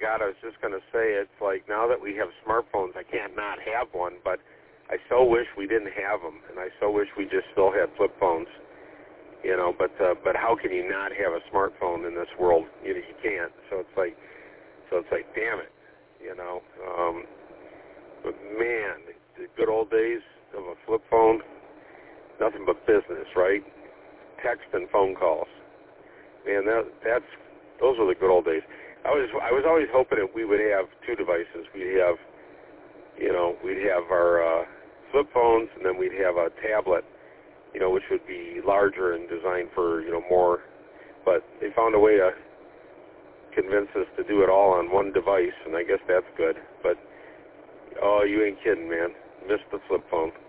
God, I was just going to say, it's like now that we have smartphones, I can't not have one, but I so wish we didn't have them, and I so wish we just still had flip phones, you know, but how can you not have a smartphone in this world? You can't, so it's like, damn it, you know. But man, the good old days of a flip phone, nothing but business, right? Text and phone calls. Man, those were the good old days. I was always hoping that we would have two devices. We'd have our flip phones, and then we'd have a tablet, you know, which would be larger and designed for, you know, more. But they found a way to convince us to do it all on one device, and I guess that's good. But, oh, you ain't kidding, man. Missed the flip phone.